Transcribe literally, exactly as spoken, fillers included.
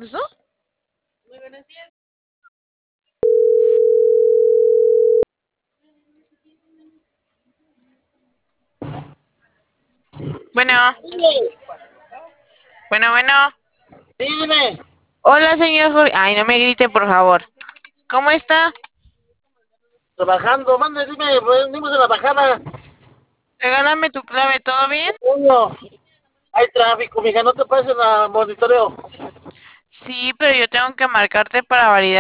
contestó? Muy buenos días. Bueno, bueno, bueno. Sí, dime. Hola, señor Jorge. Ay, no me grite, por favor. ¿Cómo está? Trabajando, mande, dime, venimos de la bajada. Regálame tu clave, ¿todo bien? Uno, hay tráfico, mija, no te pases a monitoreo. Sí, pero yo tengo que marcarte para validar